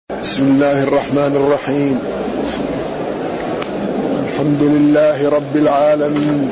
بسم الله الرحمن الرحيم. الحمد لله رب العالمين،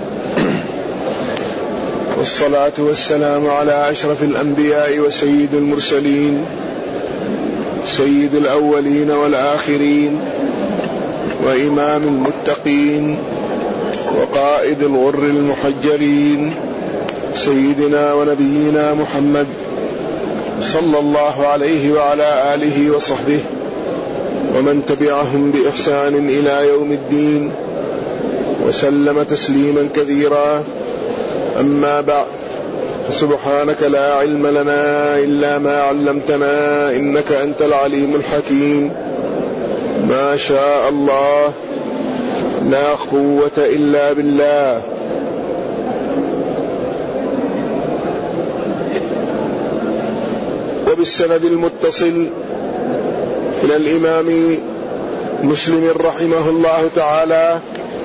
والصلاة والسلام على أشرف الأنبياء وسيد المرسلين، سيد الأولين والآخرين، وإمام المتقين، وقائد الغر المحجلين، سيدنا ونبينا محمد صلى الله عليه وعلى آله وصحبه ومن تبعهم بإحسان إلى يوم الدين، وسلم تسليما كثيرا. أما بعد، سبحانك لا علم لنا إلا ما علمتنا إنك أنت العليم الحكيم. ما شاء الله، لا قوة إلا بالله. وبالسند المتصل إلى الإمام مسلم رحمه الله تعالى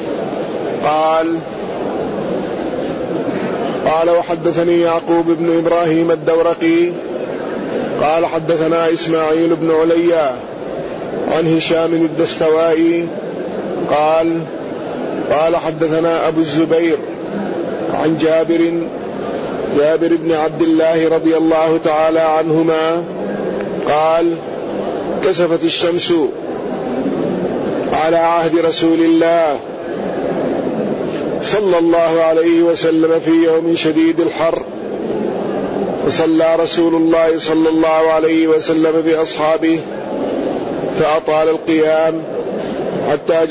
قال وحدثني يعقوب بن إبراهيم الدورقي قال حدثنا إسماعيل بن عليا عن هشام الدستوائي قال حدثنا أبو الزبير عن جابر بن عبد الله رضي الله تعالى عنهما قال كسفت الشمس على عهد رسول الله صلى الله عليه وسلم في يوم شديد الحر، فصلى رسول الله صلى الله عليه وسلم بأصحابه فأطال القيام حتى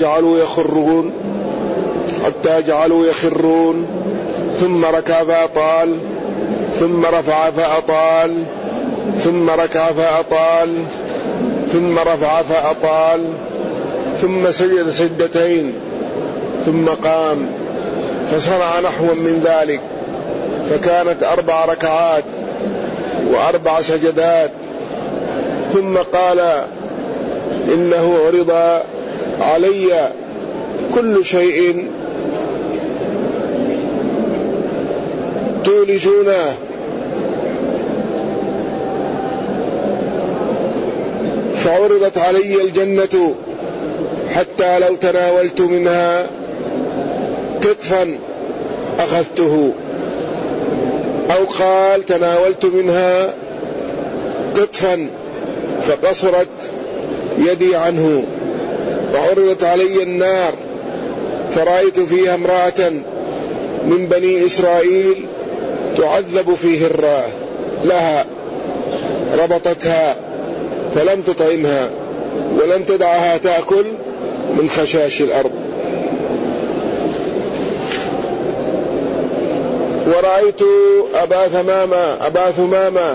جعلوا يخرون ثم ركع فأطال، ثم رفع فأطال، ثم ركع فأطال، ثم رفع فأطال، ثم سجد سجدتين، ثم قام فصنع نحوا من ذلك، فكانت 4 ركعات و4 سجدات. ثم قال إنه عرض علي كل شيء تولجونه، فعرضت علي الجنة حتى لو تناولت منها قطفا أخذته، أو قال تناولت منها قطفا فقصرت يدي عنه. وعرضت علي النار فرأيت فيها امرأة من بني إسرائيل تعذب في هرة لها، ربطتها فلم تطعمها ولم تدعها تأكل من خشاش الأرض. ورأيت أبا ثمامة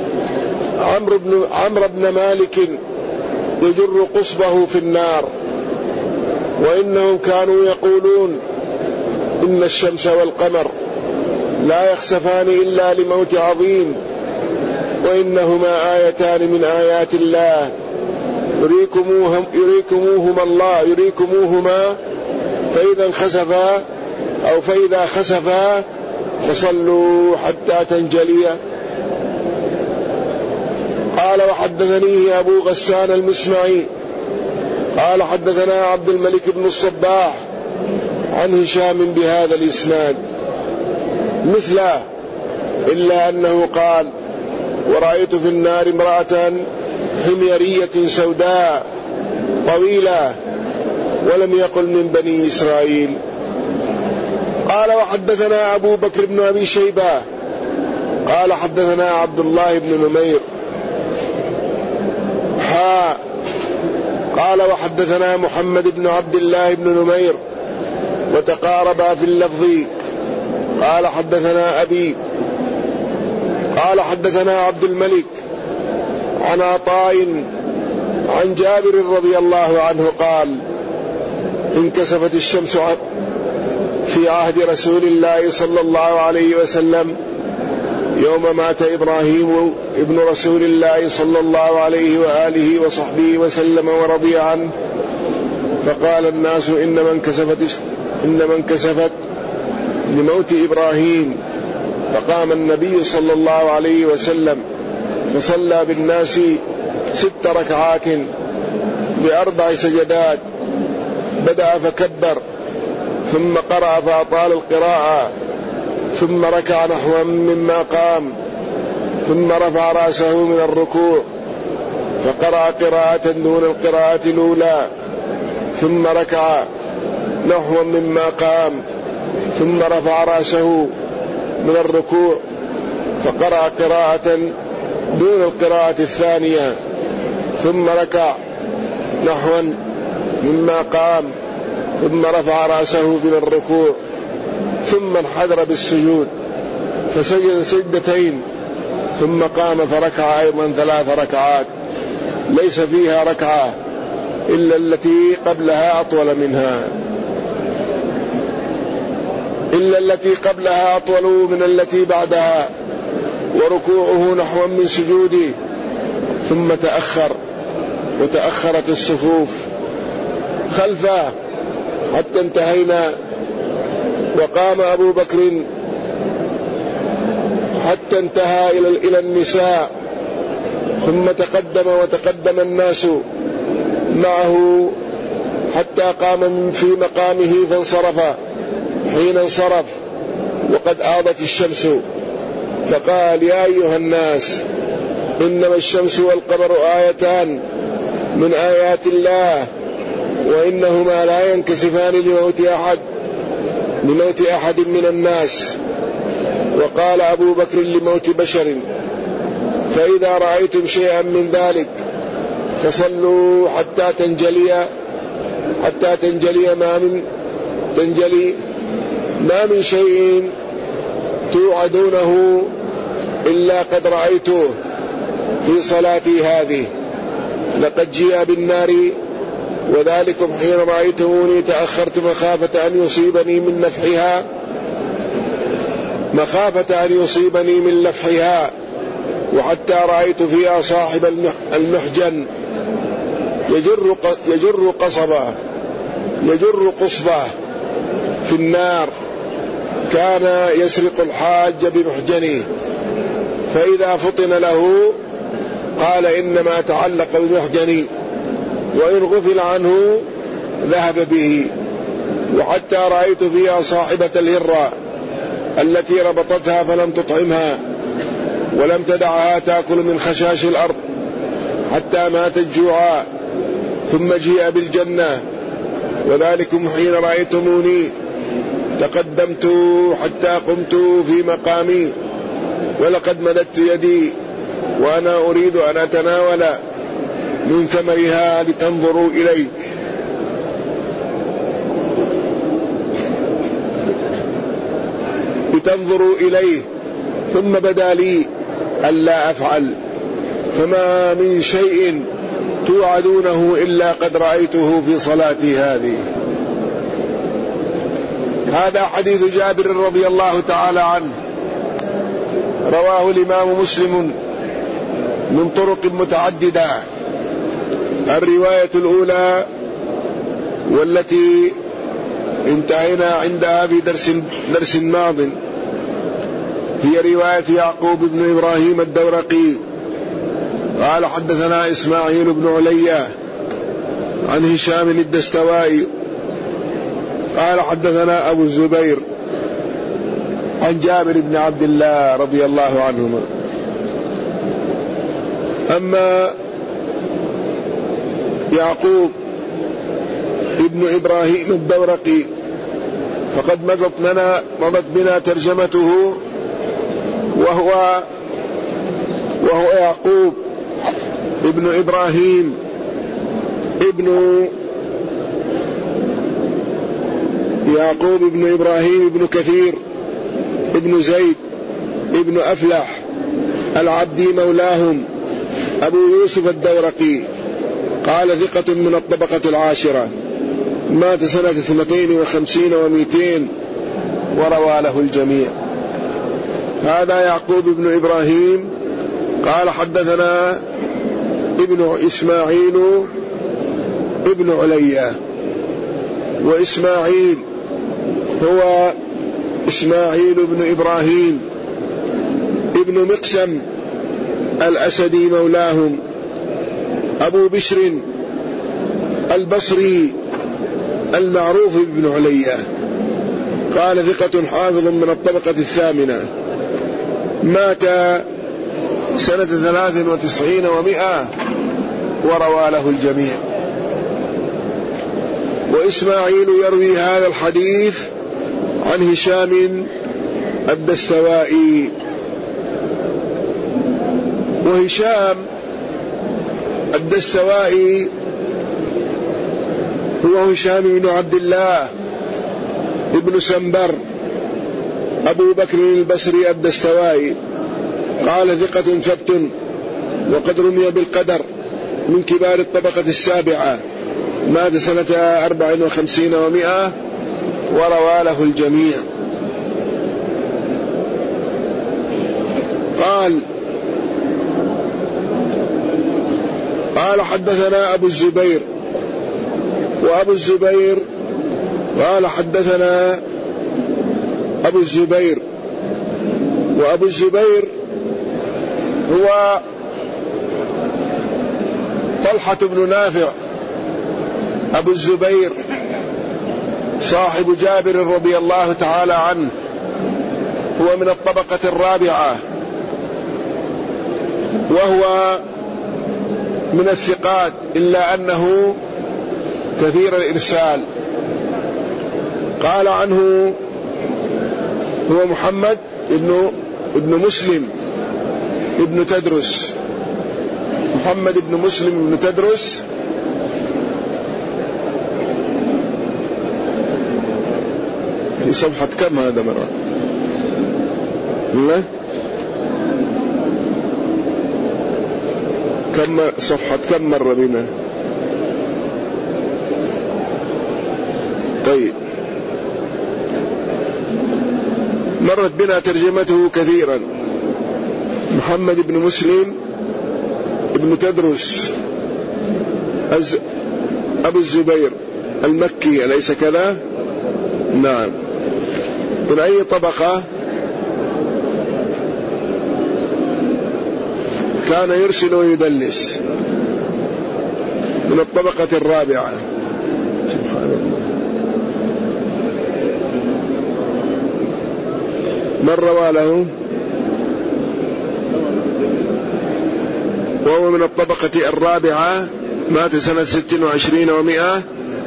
عمرو بن مالك يجر قصبه في النار، وإنهم كانوا يقولون إن الشمس والقمر لا يخسفان إلا لموت عظيم، وإنهما آيتان من آيات الله يريكموهما فإذا خسفا فصلوا حتى تنجليا. قال وحدثني أبو غسان المسمعي قال حدثنا عبد الملك بن الصباح عن هشام بهذا الإسناد مثله، إلا أنه قال ورأيت في النار امرأة حميرية سوداء طويلة، ولم يقل من بني إسرائيل. قال وحدثنا أبو بكر بن أبي شيبة قال حدثنا عبد الله بن نمير قال وحدثنا محمد بن عبد الله بن نمير وتقاربا في اللفظ. قال حدثنا أبي قال حدثنا عبد الملك عن عطاء عن جابر رضي الله عنه قال انكسفت الشمس في عهد رسول الله صلى الله عليه وسلم يوم مات إبراهيم ابن رسول الله صلى الله عليه وآله وصحبه وسلم ورضي عنه، فقال الناس إنما انكسفت لموت إبراهيم، فقام النبي صلى الله عليه وسلم فصلى بالناس 6 ركعات ب4 سجدات، بدأ فكبر ثم قرأ فأطال القراءة، ثم ركع نحو مما قام، ثم رفع رأسه من الركوع فقرأ قراءة دون القراءة الأولى، ثم ركع نحو مما قام، ثم رفع رأسه من الركوع فقرأ قراءة دون القراءة الثانية، ثم ركع نحو مما قام، ثم رفع رأسه من الركوع، ثم انحدر بالسجود فسجد سجدتين، ثم قام فركع أيضا 3 ركعات ليس فيها ركعة إلا التي قبلها أطول منها، إلا التي قبلها أطول من التي بعدها، وركوعه نحو من سجوده، ثم تأخر وتأخرت الصفوف خلفه حتى انتهينا، وقام أبو بكر حتى انتهى إلى النساء، ثم تقدم الناس معه حتى قام في مقامه فانصرف، حين انصرف وقد آضت الشمس فقال: يا أيها الناس، إنما الشمس والقمر آيتان من آيات الله، وإنهما لا ينكسفان لموت أحد من الناس. وقال أبو بكر: لموت بشر، فإذا رأيتم شيئا من ذلك فصلوا حتى تنجلي ما من شيء توعدونه إلا قد رأيته في صلاتي هذه، لقد جيء بالنار وذلكم حين رأيتموني تأخرت مخافة أن يصيبني من لفحها، وحتى رأيت فيها صاحب المحجن يجر قصبة في النار، كان يسرق الحاج بمحجنه، فإذا فطن له قال: إنما تعلق بمحجني، وإن غفل عنه ذهب به. وحتى رأيت فيها صاحبة الهرة التي ربطتها فلم تطعمها ولم تدعها تأكل من خشاش الأرض حتى ماتت جوعا، ثم جيء بالجنة، وذلكم حين رأيتموني تقدمت حتى قمت في مقامي، ولقد مددت يدي وأنا أريد أن أتناول من ثمرها لتنظروا إليه، ثم بدا لي ألا أفعل، فما من شيء توعدونه إلا قد رأيته في صلاتي هذه. هذا حديث جابر رضي الله تعالى عنه، رواه الإمام مسلم من طرق متعددة. الرواية الأولى والتي انتهينا عندها في درس ماض هي رواية يعقوب بن إبراهيم الدورقي قال: حدثنا إسماعيل بن عليا عن هشام الدستوائي قال: حدثنا أبو الزبير عن جابر بن عبد الله رضي الله عنهما. أما يعقوب ابن إبراهيم الدورقي فقد مضت بنا ترجمته، وهو يعقوب ابن إبراهيم ابن كثير ابن زيد ابن أفلح العبدي مولاهم أبو يوسف الدورقي، قال: ثقة من الطبقة 10، مات سنة 52 و200، وروى له الجميع. هذا يعقوب بن إبراهيم قال: حدثنا ابن إسماعيل ابن عليا، وإسماعيل هو إسماعيل بن إبراهيم ابن مقسم الأسدي مولاهم أبو بشر البصري المعروف بن علية، قال ثقة حافظ من الطبقة الثامنة، مات سنة 93 و100 وروى له الجميع. وإسماعيل يروي هذا الحديث عن هشام الدستوائي. وهشام الدستوائي هو هشام بن عبد الله ابن سنبر أبو بكر البصري الدستوائي، قال ثقة ثبت وقد رمي بالقدر، من كبار الطبقة السابعة، مات سنة 54 و100 وروى له الجميع. قال حدثنا أبو الزبير، وأبو الزبير قال حدثنا أبو الزبير، وأبو الزبير هو طلحة بن نافع أبو الزبير صاحب جابر رضي الله تعالى عنه، هو من الطبقة الرابعة، وهو من الثقات إلا أنه كثير الإرسال. قال عنه هو محمد ابن مسلم ابن تدرس، محمد بن مسلم ابن تدرس في صفحة كم هذا مرة؟ صفحة كم مرة بنا؟ طيب، مرت بنا ترجمته كثيرا. محمد بن مسلم ابن تدرس أبو الزبير المكي، أليس كذا؟ نعم. من أي طبقة؟ كان يرسل ويدلس، من الطبقة الرابعة. سبحان الله. من روى له؟ وهو من الطبقة الرابعة، مات سنة 26 و100.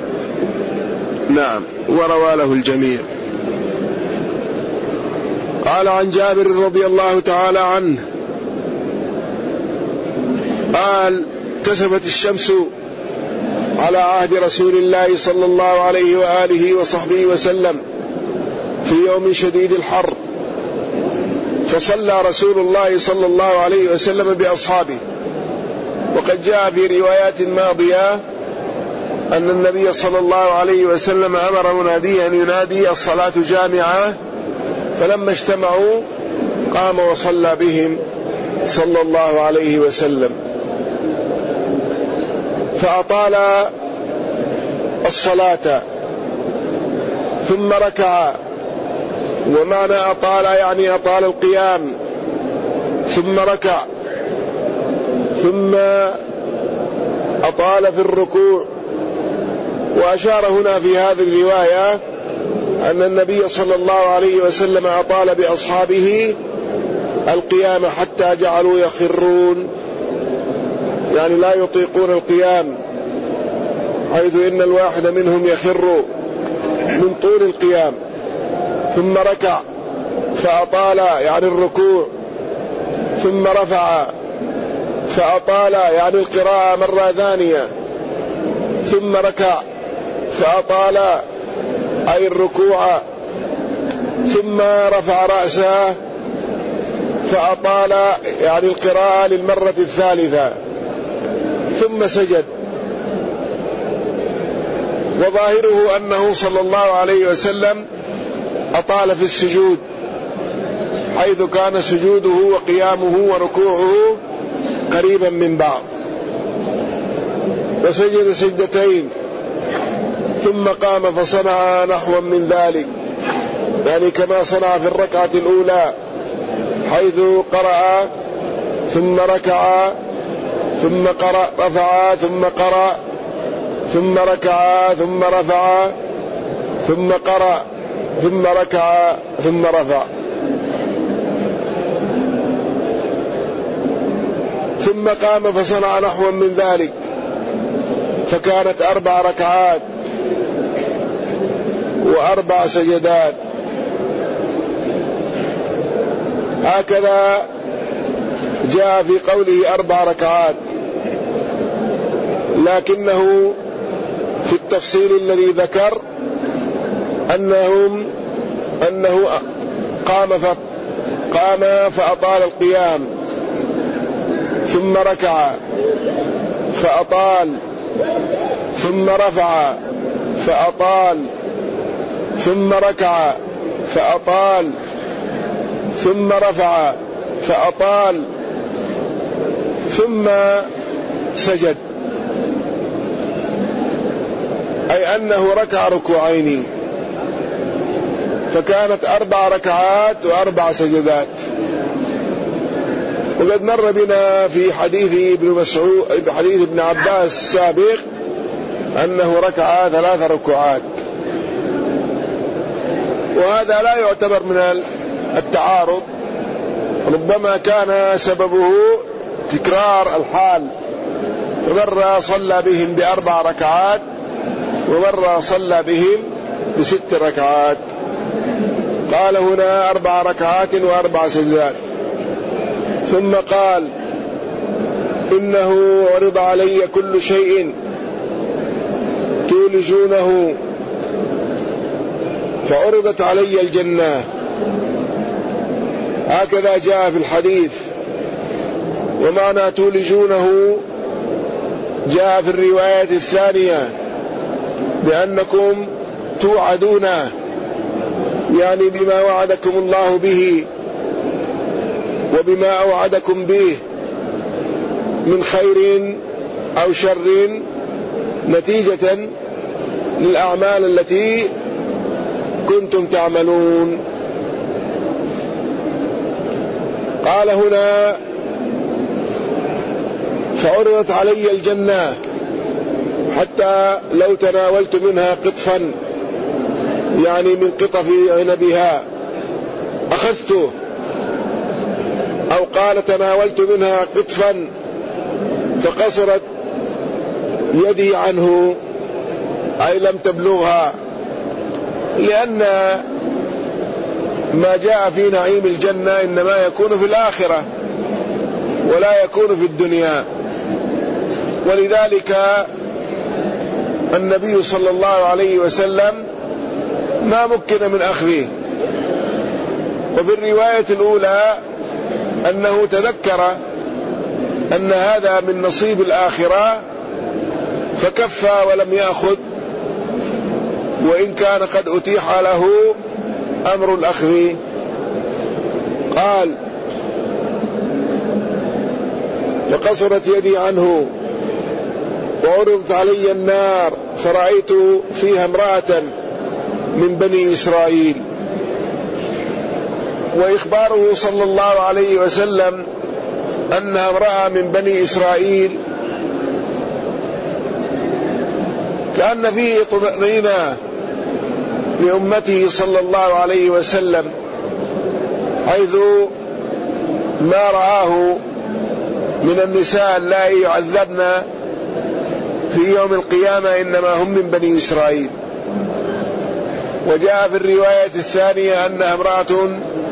نعم، وروى له الجميع. قال عن جابر رضي الله تعالى عنه قال: كسفت الشمس على عهد رسول الله صلى الله عليه وآله وصحبه وسلم في يوم شديد الحر، فصلى رسول الله صلى الله عليه وسلم بأصحابه. وقد جاء في روايات ماضية أن النبي صلى الله عليه وسلم أمر مناديا أن ينادي الصلاة جامعة، فلما اجتمعوا قام وصلى بهم صلى الله عليه وسلم، فأطال الصلاة ثم ركع. ومعنى أطال يعني أطال القيام، ثم ركع، ثم أطال في الركوع. وأشار هنا في هذه الرواية أن النبي صلى الله عليه وسلم أطال بأصحابه القيام حتى جعلوا يخرون، يعني لا يطيقون القيام، حيث إن الواحد منهم يخر من طول القيام. ثم ركع فأطال يعني الركوع، ثم رفع فأطال يعني القراءة مرة ثانية، ثم ركع فأطال أي الركوع، ثم رفع رأسه فأطال يعني القراءة للمرة الثالثة، ثم سجد. وظاهره أنه صلى الله عليه وسلم أطال في السجود، حيث كان سجوده وقيامه وركوعه قريبا من بعض، وسجد سجدتين ثم قام فصنع نحوا من ذلك، يعني كما صنع في الركعة الأولى، حيث قرأ ثم ركع ثم قرأ رفع ثم قرأ ثم ركع ثم رفع ثم قرأ ثم ركع ثم رفع. ثم قام فصنع نحوا من ذلك، فكانت 4 ركعات و4 سجدات. هكذا جاء في قوله 4 ركعات، لكنه في التفصيل الذي ذكر أنه قام فأطال القيام، ثم ركع فأطال، ثم رفع فأطال، ثم ركع فأطال، ثم رفع فأطال، ثم سجد، أي أنه ركع ركوعين، فكانت 4 ركعات و4 سجدات. وقد مر بنا في حديث ابن عباس السابق أنه ركع 3 ركوعات، وهذا لا يعتبر من التعارض، ربما كان سببه تكرار الحال، مرة صلى بهم ب4 ركعات ومرة صلى بهم ب6 ركعات. قال هنا 4 ركعات و4 سجدات. ثم قال إنه عرض علي كل شيء تولجونه فعرضت علي الجنة. هكذا جاء في الحديث. ومعنى تولجونه جاء في الرواية الثانية بأنكم توعدون، يعني بما وعدكم الله به وبما أوعدكم به من خير أو شر نتيجة للأعمال التي كنتم تعملون. قال هنا فعرضت علي الجنة حتى لو تناولت منها قطفا، يعني من قطف عنبها أخذته، أو قال تناولت منها قطفا فقصرت يدي عنه، أي لم تبلغها، لأن ما جاء في نعيم الجنة إنما يكون في الآخرة ولا يكون في الدنيا. ولذلك النبي صلى الله عليه وسلم ما مكن من أخذه. وفي الرواية الأولى أنه تذكر أن هذا من نصيب الآخرة فكفى ولم يأخذ، وإن كان قد أتيح له أمر الأخذ. قال فقصرت يدي عنه وعرضت علي النار فرأيت فيها امرأة من بني إسرائيل. وإخباره صلى الله عليه وسلم أنها امرأة من بني إسرائيل كأن فيه طمأنينة لأمته صلى الله عليه وسلم، حيث ما رآه من النساء اللائي يعذبن في يوم القيامة إنما هم من بني إسرائيل. وجاء في الرواية الثانية أنها امرأة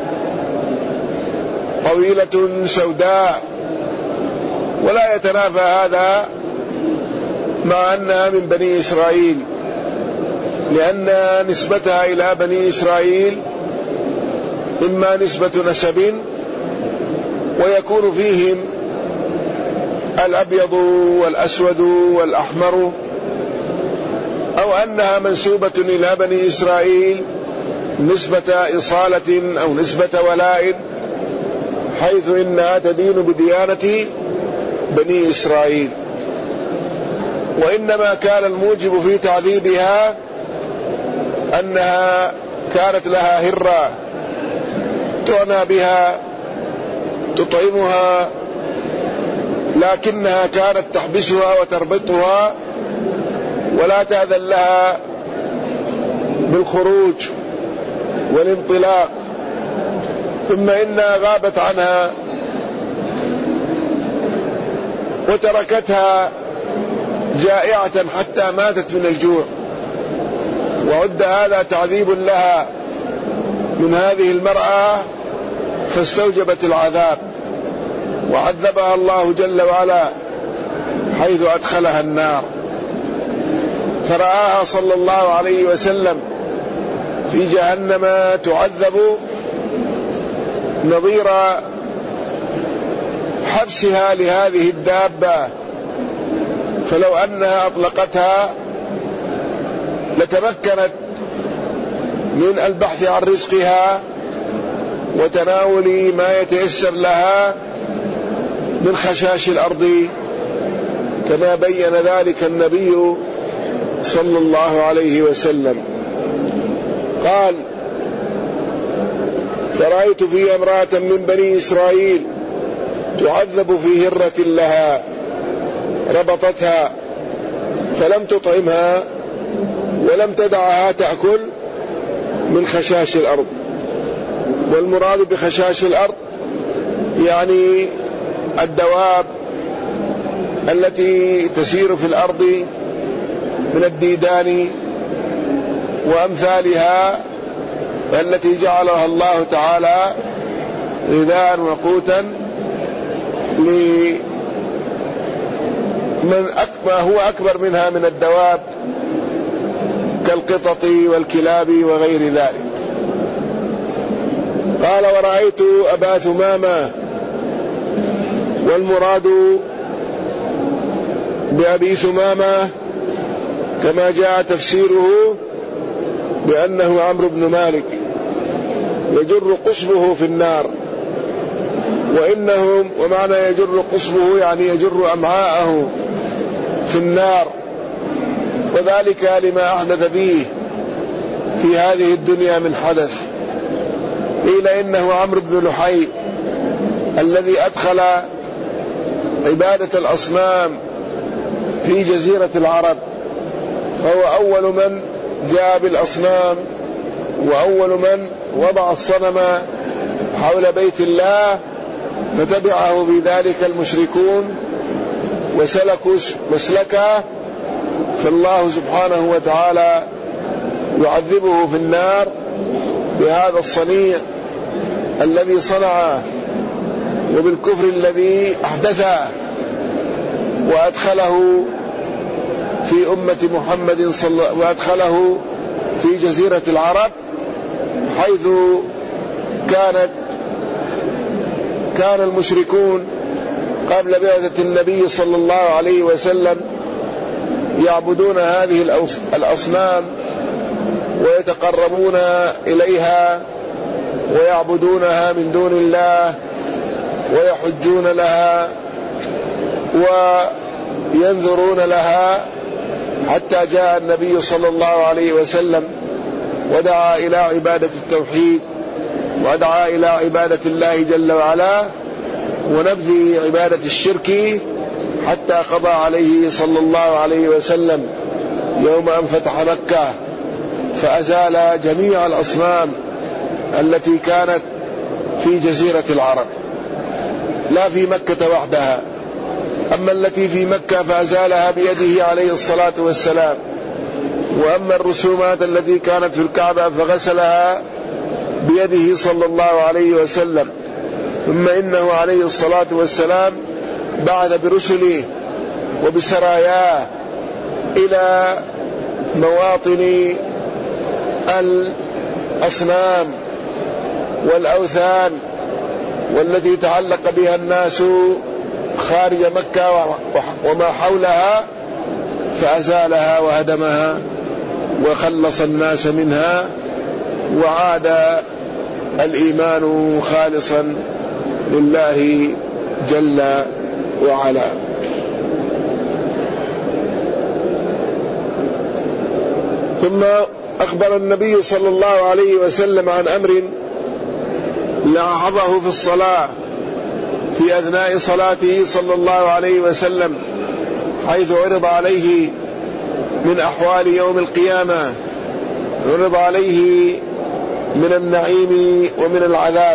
طويلة سوداء، ولا يتنافى هذا مع أنها من بني إسرائيل، لأن نسبتها إلى بني إسرائيل إما نسبة نسب ويكون فيهم الأبيض والأسود والأحمر، أو أنها منسوبة إلى بني إسرائيل نسبة إصالة أو نسبة ولاء، حيث إنها تدين بديانة بني إسرائيل. وإنما كان الموجب في تعذيبها أنها كانت لها هرة تعنى بها تطعمها لكنها كانت تحبسها وتربطها ولا تأذن لها بالخروج والانطلاق، ثم إنها غابت عنها وتركتها جائعة حتى ماتت من الجوع، وعد هذا تعذيب لها من هذه المرأة، فاستوجبت العذاب وعذبها الله جل وعلا حيث أدخلها النار. فرآها صلى الله عليه وسلم في جهنم تعذب نظير حبسها لهذه الدابة، فلو أنها أطلقتها لتمكنت من البحث عن رزقها وتناول ما يتيسر لها من خشاش الأرض، كما بين ذلك النبي صلى الله عليه وسلم. قال: فرأيت في امرأة من بني إسرائيل تعذب في هرة لها، ربطتها فلم تطعمها ولم تدعها تأكل من خشاش الأرض. والمراد بخشاش الأرض يعني الدواب التي تسير في الأرض من الديدان وأمثالها، التي جعلها الله تعالى غذاء وقوتا لمن هو أكبر منها من الدواب كالقطط والكلاب وغير ذلك. قال: ورأيت أبا ثمامة، والمراد بأبي ثمامة كما جاء تفسيره بأنه عمرو بن مالك يجر قصبه في النار، ومعنى يجر قصبه يعني يجر أمعاءه في النار، وذلك لما أحدث به في هذه الدنيا من حدث. قيل إنه عمرو بن لحي الذي أدخل عبادة الأصنام في جزيرة العرب، فهو أول من جاء بالأصنام وأول من وضع الصنم حول بيت الله، فتبعه بذلك المشركون وسلكوا مسلكه، فالله سبحانه وتعالى يعذبه في النار بهذا الصنيع الذي صنعه وبالكفر الذي أحدثه، وأدخله في أمة محمد وأدخله في جزيرة العرب، حيث كان المشركون قبل بعثة النبي صلى الله عليه وسلم يعبدون هذه الأصنام ويتقربون إليها ويعبدونها من دون الله ويحجون لها وينذرون لها، حتى جاء النبي صلى الله عليه وسلم ودعا إلى عبادة التوحيد ودعا إلى عبادة الله جل وعلا ونبذ عبادة الشرك، حتى قضى عليه صلى الله عليه وسلم يوم أن فتح مكة فأزال جميع الأصنام التي كانت في جزيرة العرب، لا في مكة وحدها، أما التي في مكة فأزالها بيده عليه الصلاة والسلام، وأما الرسومات التي كانت في الكعبة فغسلها بيده صلى الله عليه وسلم. ثم إنه عليه الصلاة والسلام بعث برسله وبسراياه إلى مواطن الأصنام والأوثان والتي تعلق بها الناس خارج مكة وما حولها، فأزالها وهدمها وخلص الناس منها، وعاد الإيمان خالصا لله جل وعلا. ثم أخبر النبي صلى الله عليه وسلم عن أمر لاحظه في الصلاة، في أثناء صلاته صلى الله عليه وسلم، حيث عرض عليه من أحوال يوم القيامة، عرض عليه من النعيم ومن العذاب.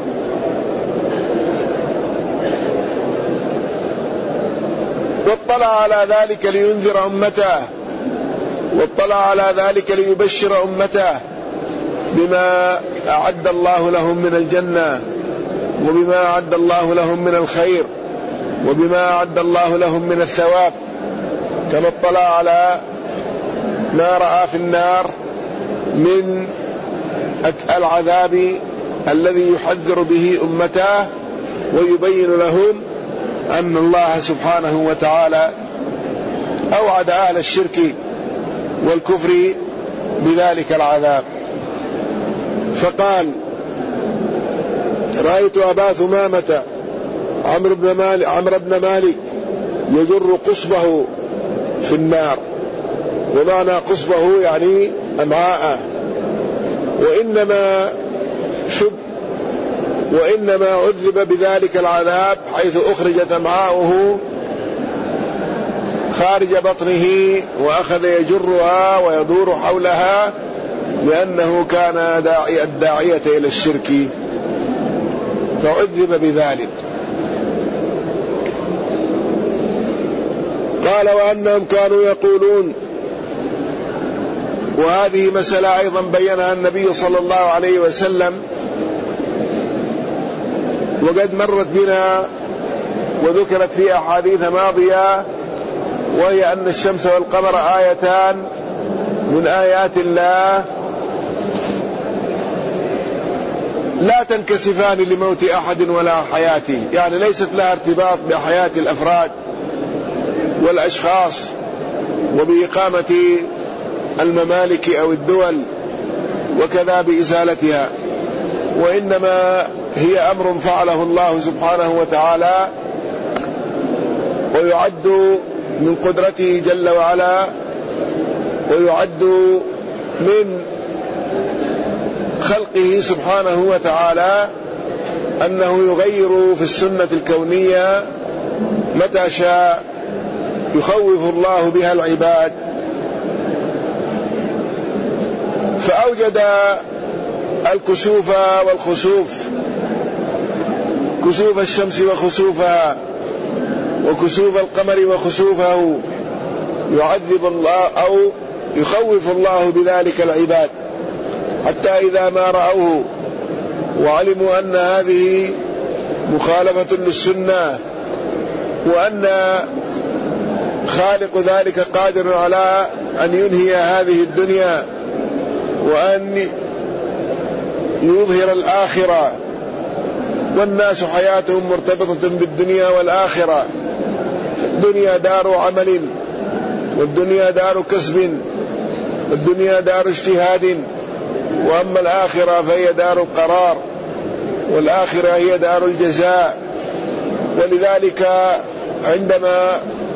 واطلع على ذلك لينذر أمته، واطلع على ذلك ليبشر أمته بما أعد الله لهم من الجنة، وبما أعد الله لهم من الخير، وبما أعد الله لهم من الثواب، كما اطلع على ما رأى في النار من العذاب الذي يحذر به أمته، ويبين لهم أن الله سبحانه وتعالى أوعد أهل الشرك والكفر بذلك العذاب. فقال: رأيت أبا ثمامة عمرو بن مالك يجر قصبه في النار، ومعنى قصبه يعني أمعاءه، وإنما عذب بذلك العذاب حيث أخرجت أمعاؤه خارج بطنه، وأخذ يجرها ويدور حولها، لأنه كان الداعية إلى الشرك، فعذب بذلك. قال: وأنهم كانوا يقولون، وهذه مسألة أيضا بينها النبي صلى الله عليه وسلم، وقد مرت بنا وذكرت في أحاديث ماضية، وهي أن الشمس والقمر آيتان من آيات الله لا تنكسفان لموت أحد ولا حياته، يعني ليست لها ارتباط بحياة الأفراد والأشخاص وبإقامة الممالك أو الدول وكذا بإزالتها، وإنما هي أمر فعله الله سبحانه وتعالى، ويعد من قدرته جل وعلا، ويعد من خلقه سبحانه وتعالى أنه يغير في السنة الكونية متى شاء، يخوف الله بها العباد. فأوجد الكسوف والخسوف، كسوف الشمس وخسوفها، وكسوف القمر وخسوفه، يعذب الله أو يخوف الله بذلك العباد، حتى إذا ما رأوه وعلموا أن هذه مخالفة للسنة، وأن خالق ذلك قادر على أن ينهي هذه الدنيا وأن يظهر الآخرة، والناس حياتهم مرتبطة بالدنيا والآخرة. الدنيا دار عمل، والدنيا دار كسب، والدنيا دار اجتهاد، وأما الآخرة فهي دار القرار، والآخرة هي دار الجزاء. ولذلك عندما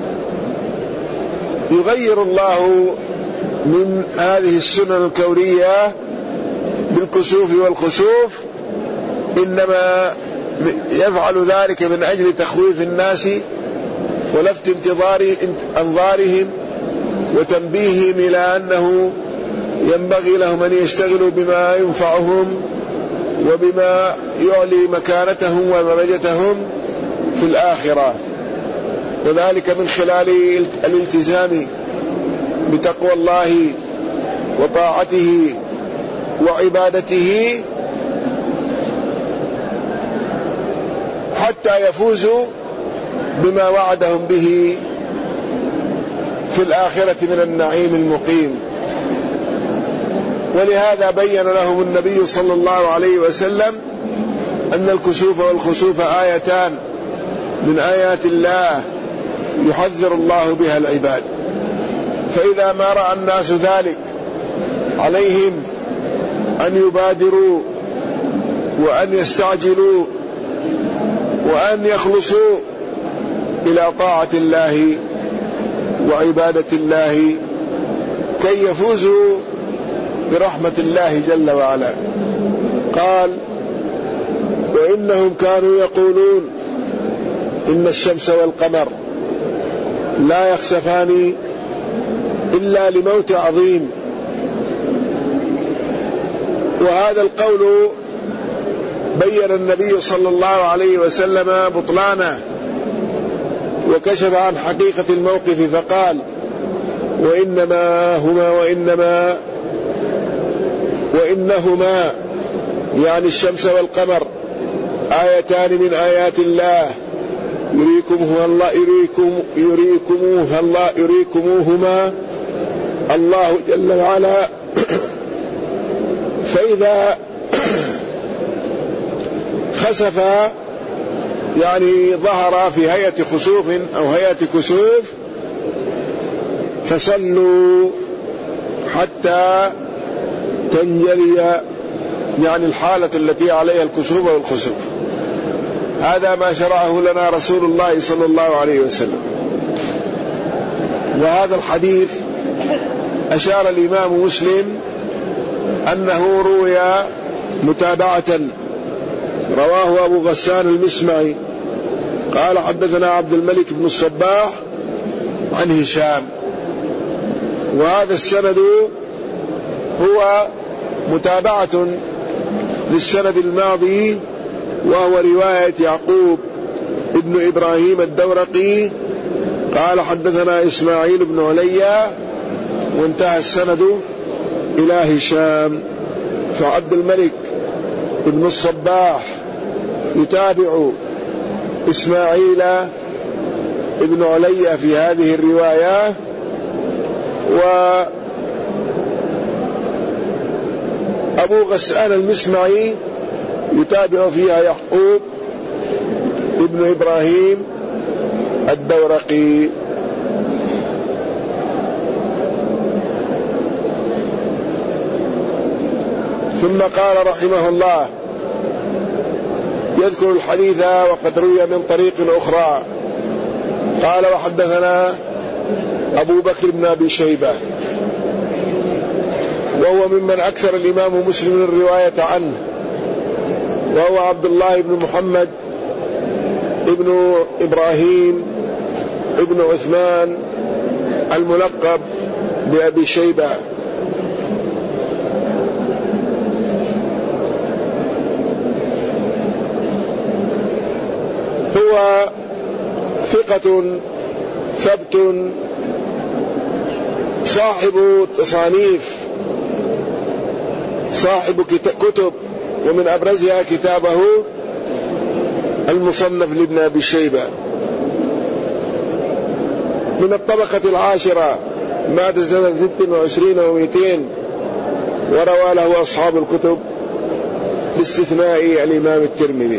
يغير الله من هذه السنن الكونية بالكسوف والخسوف، إنما يفعل ذلك من أجل تخويف الناس ولفت أنظارهم وتنبيههم إلى أنه ينبغي لهم أن يشتغلوا بما ينفعهم وبما يعلي مكانتهم ودرجتهم في الآخرة، وذلك من خلال الالتزام بتقوى الله وطاعته وعبادته، حتى يفوزوا بما وعدهم به في الآخرة من النعيم المقيم. ولهذا بين لهم النبي صلى الله عليه وسلم أن الكسوف والخسوف آيتان من آيات الله يحذر الله بها العباد. فإذا ما رأى الناس ذلك عليهم أن يبادروا وأن يستعجلوا وأن يخلصوا إلى طاعة الله وعبادة الله كي يفوزوا برحمة الله جل وعلا. قال: وإنهم كانوا يقولون، إن الشمس والقمر لا يخسفان إلا لموت عظيم. وهذا القول بين النبي صلى الله عليه وسلم بطلانه، وكشف عن حقيقة الموقف فقال: وإنهما يعني الشمس والقمر آيتان من آيات الله يريكموهما الله جل وعلا. فإذا خسف يعني ظهر في هيئة خسوف أو هيئة كسوف فصلوا حتى تنجلي يعني الحالة التي عليها الكسوف والخسوف. هذا ما شرعه لنا رسول الله صلى الله عليه وسلم. وهذا الحديث أشار الإمام مسلم أنه روي متابعة، رواه أبو غسان المسمعي قال: حدثنا عبد الملك بن الصباح عن هشام. وهذا السند هو متابعة للسند الماضي، وهو رواية يعقوب ابن إبراهيم الدورقي قال: حدثنا إسماعيل بن عليا، وانتهى السند إلى هشام. فعبد الملك بن الصباح يتابع إسماعيل ابن عليا في هذه الرواية، وأبو غسان المسمعي يتابع فيها يعقوب ابن إبراهيم الدورقي. ثم قال رحمه الله يذكر الحديث وقد روي من طريق أخرى قال: وحدثنا أبو بكر بن أبي شيبة، وهو ممن أكثر الإمام مسلم الرواية عنه، وهو عبد الله بن محمد ابن إبراهيم ابن عثمان الملقب بأبي شيبة. هو ثقة ثبت صاحب تصانيف، صاحب كتب، ومن أبرزها كتابه المصنف لابن أبي شيبة. من الطبقة العاشرة، مات سنة 26 و200، وروى له أصحاب الكتب باستثناء الإمام الترمذي.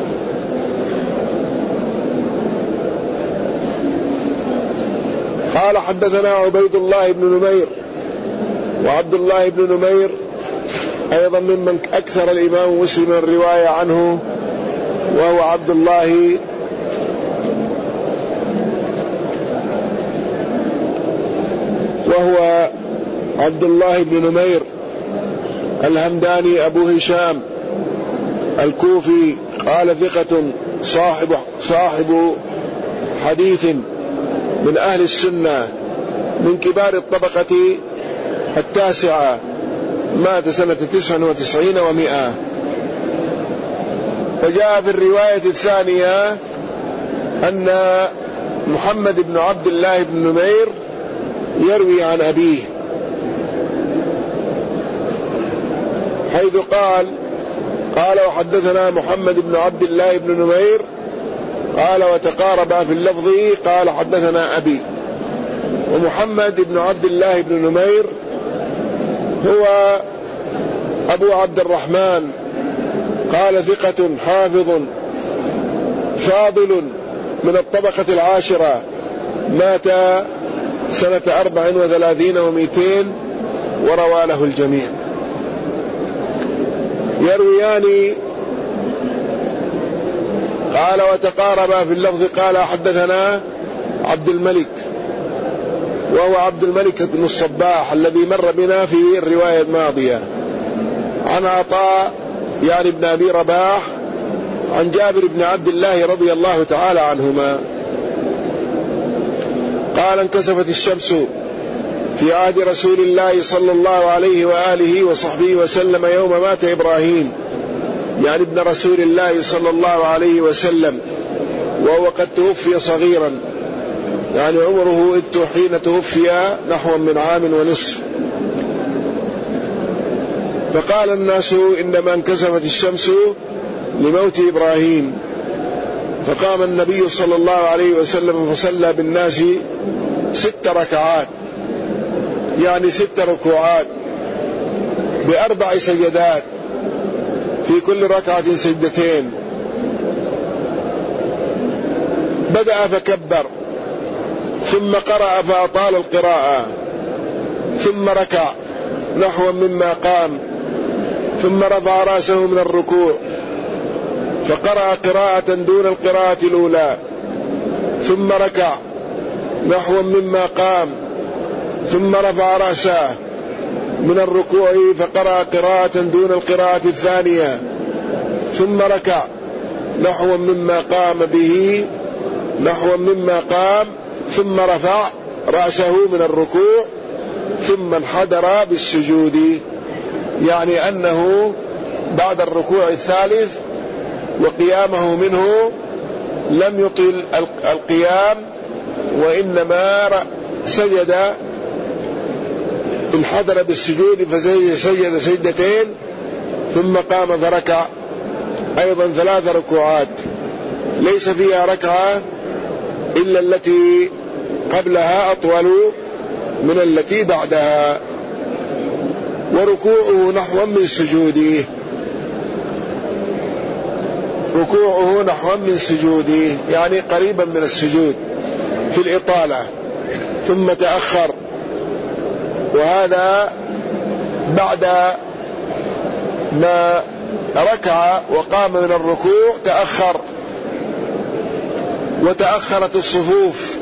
قال: حدثنا عبيد الله بن نمير، وعبد الله بن نمير أيضا ممن أكثر الإمام مسلم الرواية عنه، وهو عبد الله بن نمير الهمداني أبو هشام الكوفي، قال: ثقة صاحب حديث من أهل السنة، من كبار الطبقة التاسعة، مات سنة 99 و100. وجاء في الرواية الثانية أن محمد بن عبد الله بن نمير يروي عن أبيه، حيث قال: وحدثنا محمد بن عبد الله بن نمير قال: وتقارب في اللفظ قال: حدثنا أبي. ومحمد بن عبد الله بن نمير هو أبو عبد الرحمن، قال: ثقة حافظ فاضل من الطبقة العاشرة، مات سنة 34 و200، وروى له الجميع. يرويان. قال: وتقارب في اللفظ قال: حدثنا عبد الملك، وهو عبد الملك بن الصباح الذي مر بنا في الرواية الماضية، عن عطاء يعني ابن أبي رباح عن جابر بن عبد الله رضي الله تعالى عنهما قال انكسفت الشمس في عهد رسول الله صلى الله عليه وآله وصحبه وسلم يوم مات إبراهيم، يعني ابن رسول الله صلى الله عليه وسلم، وهو قد توفي صغيرا، يعني عمره حين توفي نحو من عام ونصف. فقال الناس إنما انكسفت الشمس لموت إبراهيم، فقام النبي صلى الله عليه وسلم فصلى بالناس 6 ركعات، يعني 6 ركوعات ب4 سجدات، في كل ركعة سجدتين. بدأ فكبر، ثم قرأ فأطال القراءة، ثم ركع نحو مما قام، ثم رفع رأسه من الركوع فقرأ قراءة دون القراءة الأولى، ثم ركع نحو مما قام، ثم رفع رأسه من الركوع فقرأ قراءة دون القراءة الثانية، ثم ركع نحو مما قام به، نحو مما قام، ثم رفع رأسه من الركوع، ثم انحدر بالسجود، يعني أنه بعد الركوع الثالث وقيامه منه لم يطل القيام، وإنما سجد، انحدر بالسجود فسجد سجدتين، ثم قام فركع أيضا 3 ركوعات، ليس فيها ركعة إلا التي قبلها أطول من التي بعدها، وركوعه نحو من سجوده، ركوعه نحو من سجوده، يعني قريبا من السجود في الإطالة، ثم تأخر، وهذا بعد ما ركع وقام من الركوع تأخر، وتأخرت الصفوف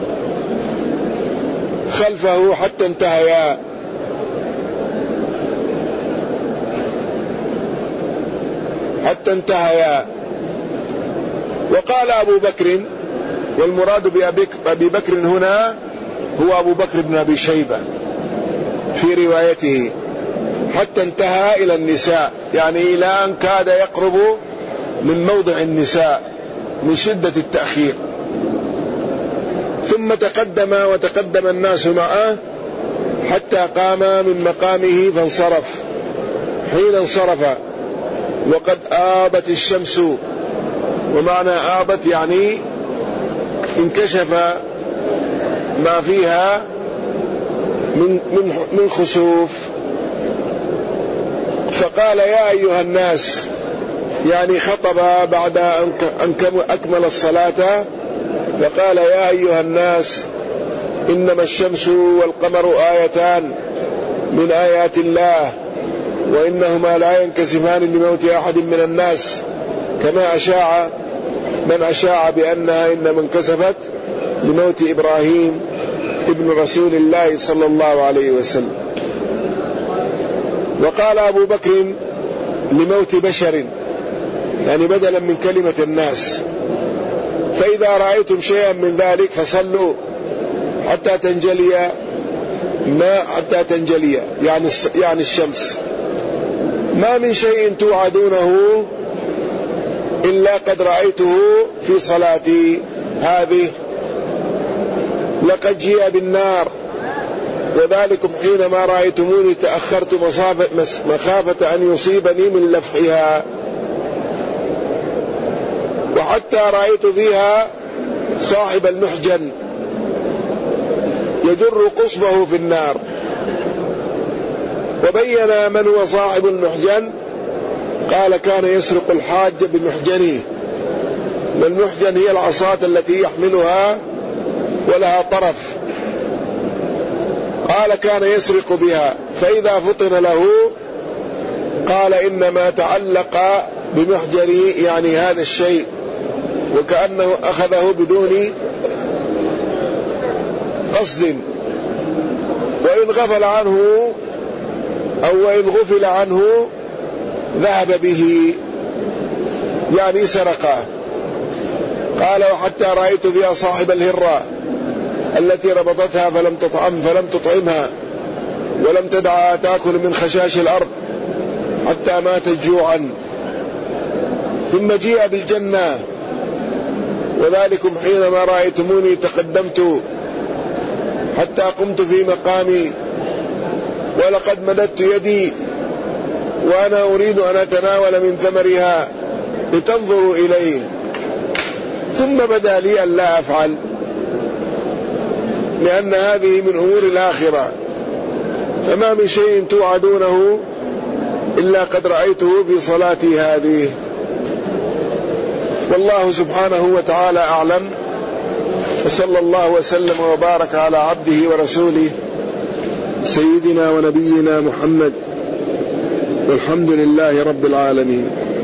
خلفه حتى انتهيا، وقال أبو بكر، والمراد بأبي بكر هنا هو أبو بكر بن أبي شيبة في روايته، حتى انتهى إلى النساء، يعني إلى أن كاد يقرب من موضع النساء من شدة التأخير، ثم تقدم وتقدم الناس معه حتى قام من مقامه فانصرف. حين انصرف وقد آبت الشمس، ومعنى آبت يعني انكشف ما فيها من خسوف، فقال يا أيها الناس، يعني خطب بعد أن أكمل الصلاة، فقال يا أيها الناس إنما الشمس والقمر آيتان من آيات الله، وإنهما لا ينكسفان لموت أحد من الناس، كما أشاع من أشاع بأنها إنما انكسفت لموت إبراهيم ابن رسول الله صلى الله عليه وسلم. وقال أبو بكر لموت بشر، يعني بدلا من كلمة الناس، فإذا رأيتم شيئا من ذلك فصلوا حتى تنجلي يعني الشمس، ما من شيء توعدونه إلا قد رأيته في صلاتي هذه، لقد جيء بالنار، وذلكم حينما رأيتموني تأخرت مخافة أن يصيبني من لفحها، وحتى رأيت فيها صاحب المحجن يجر قصبه في النار. وبين من هو صاحب المحجن، قال كان يسرق الحاج بمحجنه، والمحجن هي العصاة التي يحملها ولها طرف، قال كان يسرق بها، فإذا فطن له قال إنما تعلق بمحجني، يعني هذا الشيء، وكأنه أخذه بدون قصد، وإن غفل عنه أو وإن غفل عنه ذهب به، يعني سرقه. قال وحتى رأيت فيها صاحب الهرة التي ربطتها فلم تطعمها ولم تدعها تأكل من خشاش الأرض حتى ماتت جوعا. ثم جيء بالجنة وذلكم حينما رأيتموني تقدمت حتى قمت في مقامي ولقد مددت يدي وأنا أريد أن أتناول من ثمرها لتنظروا إليه، ثم بدا لي أن لا أفعل لأن هذه من أمور الآخرة، فما من شيء توعدونه إلا قد رأيته في صلاتي هذه. والله سبحانه وتعالى أعلم، وصلى الله وسلم وبارك على عبده ورسوله سيدنا ونبينا محمد، والحمد لله رب العالمين.